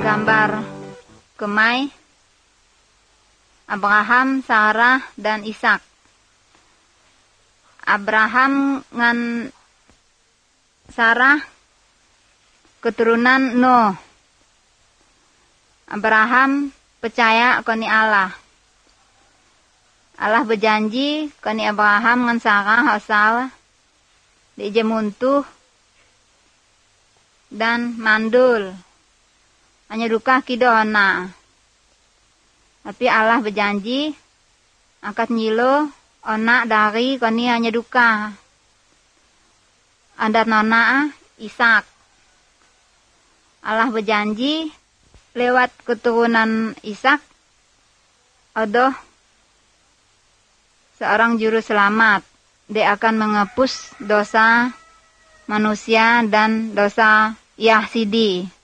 gambar kemai Abraham, Sarah, dan Ishak. Abraham ngan Sarah keturunan Nuh. Abraham percaya koni Allah. Allah berjanji koni Abraham ngan Sarah asal di jemuntuh dan mandul. Hanya duka kidona. Tapi Allah berjanji angkat nyilo onak dari koni hanya duka. Adat nona Ishak. Allah berjanji lewat keturunan Ishak ada seorang juru selamat. Dia akan menghapus dosa manusia dan dosa Yahudi.